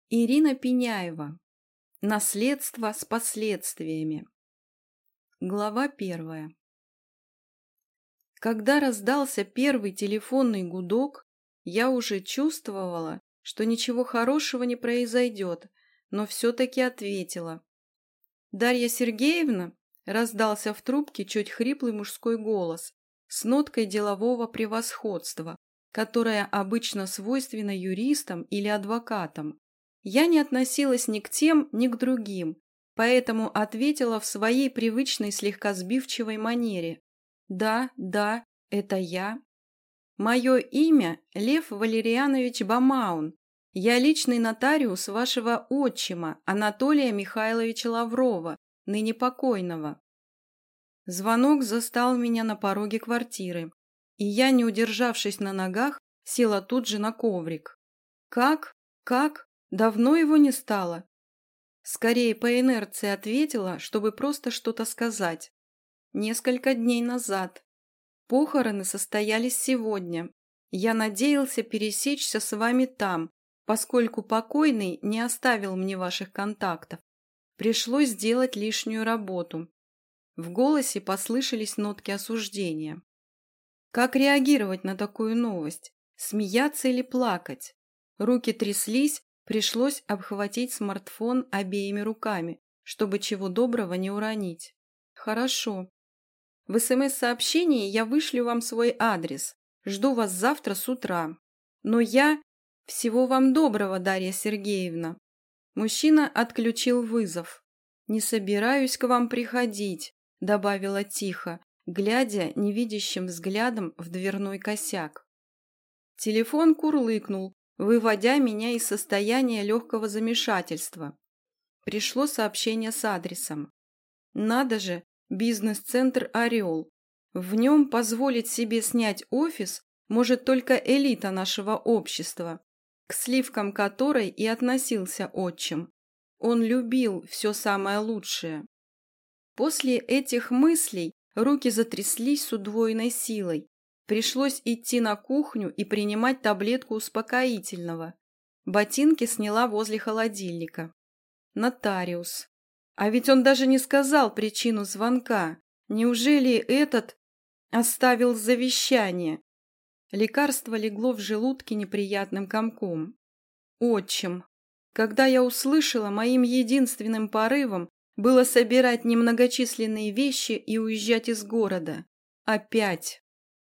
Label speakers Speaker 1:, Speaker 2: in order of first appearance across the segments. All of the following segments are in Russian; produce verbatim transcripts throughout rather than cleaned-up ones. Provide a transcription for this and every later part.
Speaker 1: Ирина Пеняева. Наследство с последствиями. Глава первая. Когда раздался первый телефонный гудок, я уже чувствовала, что ничего хорошего не произойдет, но все-таки ответила. «Дарья Сергеевна?» – раздался в трубке чуть хриплый мужской голос с ноткой делового превосходства, которая обычно свойственна юристам или адвокатам. Я не относилась ни к тем, ни к другим, поэтому ответила в своей привычной слегка сбивчивой манере. «Да, да, это я. Мое имя Лев Валерьянович Бамаун. Я личный нотариус вашего отчима Анатолия Михайловича Лаврова, ныне покойного». Звонок застал меня на пороге квартиры, и я, не удержавшись на ногах, села тут же на коврик. «Как? Как? Давно его не стало?» Скорее по инерции ответила, чтобы просто что-то сказать. «Несколько дней назад. Похороны состоялись сегодня. Я надеялся пересечься с вами там, поскольку покойный не оставил мне ваших контактов. Пришлось сделать лишнюю работу». В голосе послышались нотки осуждения. Как реагировать на такую новость? Смеяться или плакать? Руки тряслись, пришлось обхватить смартфон обеими руками, чтобы чего доброго не уронить. Хорошо. В СМС-сообщении я вышлю вам свой адрес. Жду вас завтра с утра. Но я... Всего вам доброго, Дарья Сергеевна. Мужчина отключил вызов. «Не собираюсь к вам приходить», — добавила тихо, глядя невидящим взглядом в дверной косяк. Телефон курлыкнул, выводя меня из состояния легкого замешательства. Пришло сообщение с адресом. Надо же, бизнес-центр «Орел». В нем позволить себе снять офис может только элита нашего общества, к сливкам которой и относился отчим. Он любил все самое лучшее. После этих мыслей руки затряслись с удвоенной силой. Пришлось идти на кухню и принимать таблетку успокоительного. Ботинки сняла возле холодильника. Нотариус. А ведь он даже не сказал причину звонка. Неужели этот оставил завещание? Лекарство легло в желудке неприятным комком. Отчим. Когда я услышала, моим единственным порывом было собирать немногочисленные вещи и уезжать из города. Опять.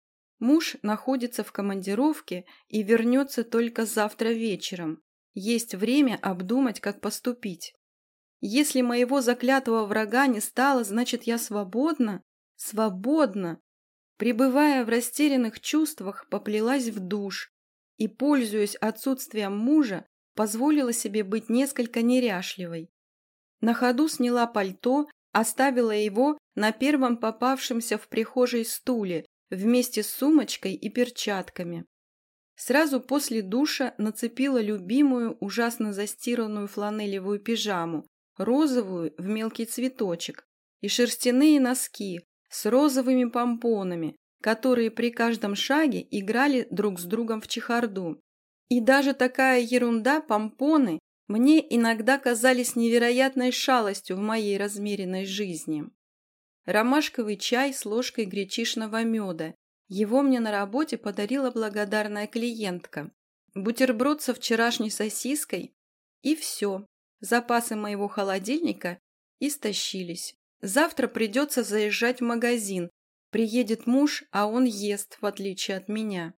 Speaker 1: Муж находится в командировке и вернется только завтра вечером. Есть время обдумать, как поступить. Если моего заклятого врага не стало, значит, я свободна? Свободна! Пребывая в растерянных чувствах, поплелась в душ и, пользуясь отсутствием мужа, позволила себе быть несколько неряшливой. На ходу сняла пальто, оставила его на первом попавшемся в прихожей стуле вместе с сумочкой и перчатками. Сразу после душа нацепила любимую, ужасно застиранную фланелевую пижаму, розовую в мелкий цветочек, и шерстяные носки с розовыми помпонами, которые при каждом шаге играли друг с другом в чехарду. И даже такая ерунда, помпоны, мне иногда казались невероятной шалостью в моей размеренной жизни. Ромашковый чай с ложкой гречишного меда. Его мне на работе подарила благодарная клиентка. Бутерброд со вчерашней сосиской. И все. Запасы моего холодильника истощились. Завтра придется заезжать в магазин. Приедет муж, а он ест, в отличие от меня.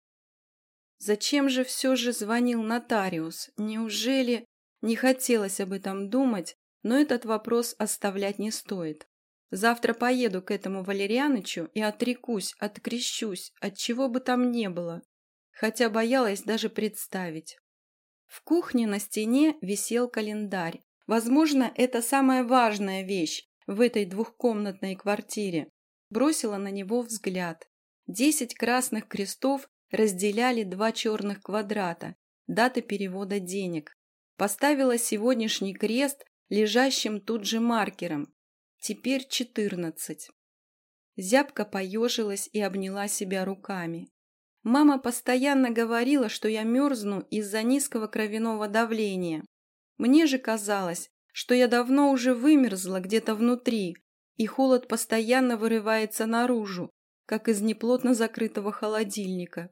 Speaker 1: Зачем же все же звонил нотариус? Неужели... Не хотелось об этом думать, но этот вопрос оставлять не стоит. Завтра поеду к этому Валерьянычу и отрекусь, открещусь, от чего бы там ни было. Хотя боялась даже представить. В кухне на стене висел календарь. Возможно, это самая важная вещь в этой двухкомнатной квартире. Бросила на него взгляд. Десять красных крестов разделяли два черных квадрата, даты перевода денег. Поставила сегодняшний крест лежащим тут же маркером. Теперь четырнадцать. Зябко поежилась и обняла себя руками. Мама постоянно говорила, что я мерзну из-за низкого кровяного давления. Мне же казалось, что я давно уже вымерзла где-то внутри, и холод постоянно вырывается наружу, как из неплотно закрытого холодильника.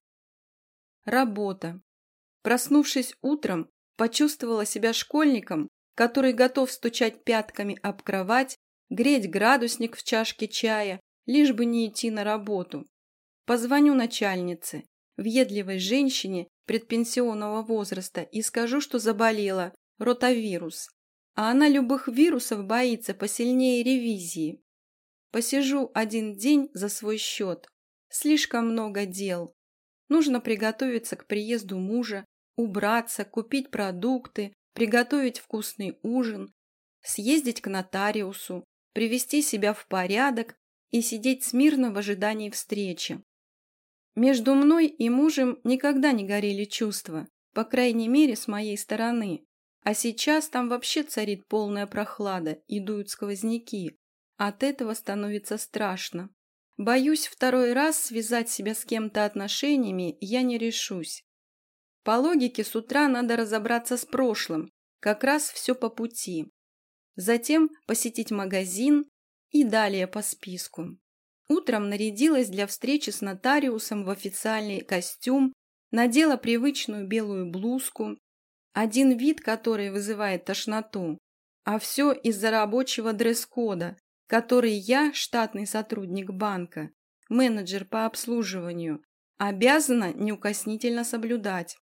Speaker 1: Работа. Проснувшись утром, почувствовала себя школьником, который готов стучать пятками об кровать, греть градусник в чашке чая, лишь бы не идти на работу. Позвоню начальнице, въедливой женщине предпенсионного возраста, и скажу, что заболела, ротавирус. А она любых вирусов боится посильнее ревизии. Посижу один день за свой счет. Слишком много дел. Нужно приготовиться к приезду мужа, убраться, купить продукты, приготовить вкусный ужин, съездить к нотариусу, привести себя в порядок и сидеть смирно в ожидании встречи. Между мной и мужем никогда не горели чувства, по крайней мере, с моей стороны. А сейчас там вообще царит полная прохлада и дуют сквозняки. От этого становится страшно. Боюсь, второй раз связать себя с кем-то отношениями я не решусь. По логике, с утра надо разобраться с прошлым, как раз все по пути. Затем посетить магазин и далее по списку. Утром нарядилась для встречи с нотариусом в официальный костюм, надела привычную белую блузку, один вид которой вызывает тошноту, а все из-за рабочего дресс-кода, который я, штатный сотрудник банка, менеджер по обслуживанию, обязана неукоснительно соблюдать.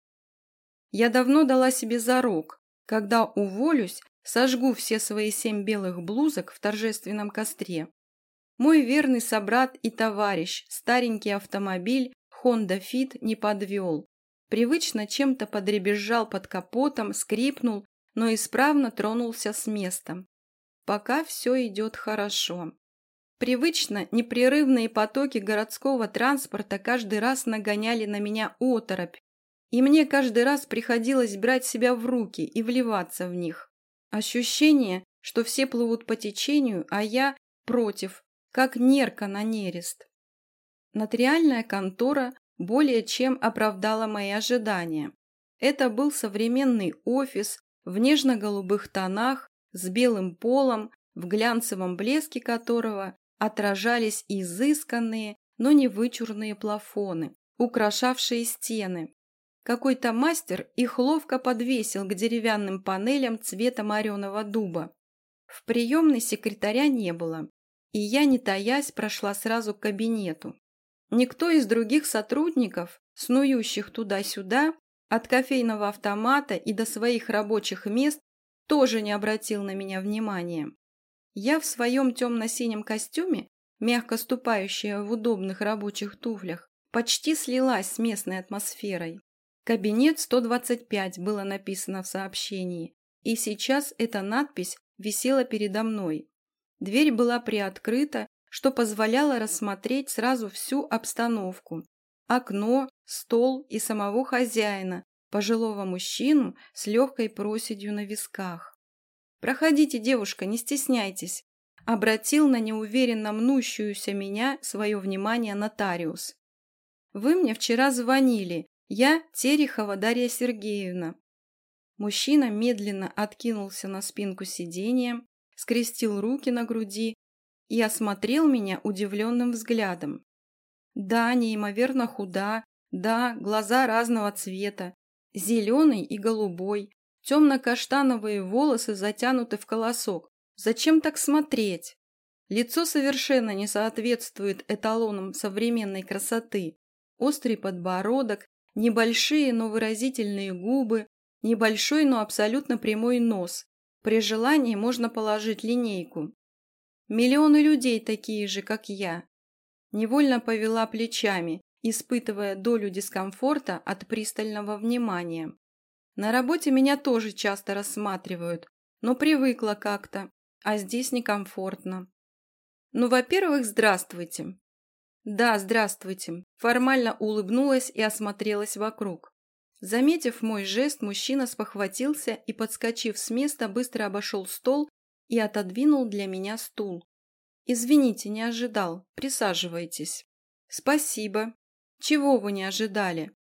Speaker 1: Я давно дала себе зарок, когда уволюсь, сожгу все свои семь белых блузок в торжественном костре. Мой верный собрат и товарищ, старенький автомобиль Honda Fit не подвел. Привычно чем-то подребезжал под капотом, скрипнул, но исправно тронулся с места. Пока все идет хорошо. Привычно непрерывные потоки городского транспорта каждый раз нагоняли на меня оторопь, и мне каждый раз приходилось брать себя в руки и вливаться в них. Ощущение, что все плывут по течению, а я против, как нерка на нерест. Нотариальная контора более чем оправдала мои ожидания. Это был современный офис в нежно-голубых тонах, с белым полом, в глянцевом блеске которого отражались изысканные, но не вычурные плафоны, украшавшие стены. Какой-то мастер их ловко подвесил к деревянным панелям цвета мореного дуба. В приемной секретаря не было, и я, не таясь, прошла сразу к кабинету. Никто из других сотрудников, снующих туда-сюда, от кофейного автомата и до своих рабочих мест, тоже не обратил на меня внимания. Я в своем темно-синем костюме, мягко ступающая в удобных рабочих туфлях, почти слилась с местной атмосферой. Кабинет сто двадцать пять было написано в сообщении, и сейчас эта надпись висела передо мной. Дверь была приоткрыта, что позволяло рассмотреть сразу всю обстановку. Окно, стол и самого хозяина, пожилого мужчину с легкой проседью на висках. «Проходите, девушка, не стесняйтесь», — обратил на неуверенно мнущуюся меня свое внимание нотариус. «Вы мне вчера звонили, я Терехова Дарья Сергеевна». Мужчина медленно откинулся на спинку сиденья, скрестил руки на груди и осмотрел меня удивленным взглядом. Да, неимоверно худа, да, глаза разного цвета, зеленый и голубой, темно-каштановые волосы затянуты в колосок. Зачем так смотреть? Лицо совершенно не соответствует эталонам современной красоты. Острый подбородок, небольшие, но выразительные губы, небольшой, но абсолютно прямой нос. При желании можно положить линейку. Миллионы людей такие же, как я. Невольно повела плечами, испытывая долю дискомфорта от пристального внимания. На работе меня тоже часто рассматривают, но привыкла как-то, а здесь некомфортно. Ну, во-первых, здравствуйте. Да, здравствуйте. Формально улыбнулась и осмотрелась вокруг. Заметив мой жест, мужчина спохватился и, подскочив с места, быстро обошел стол и отодвинул для меня стул. «Извините, не ожидал. Присаживайтесь». «Спасибо. Чего вы не ожидали?»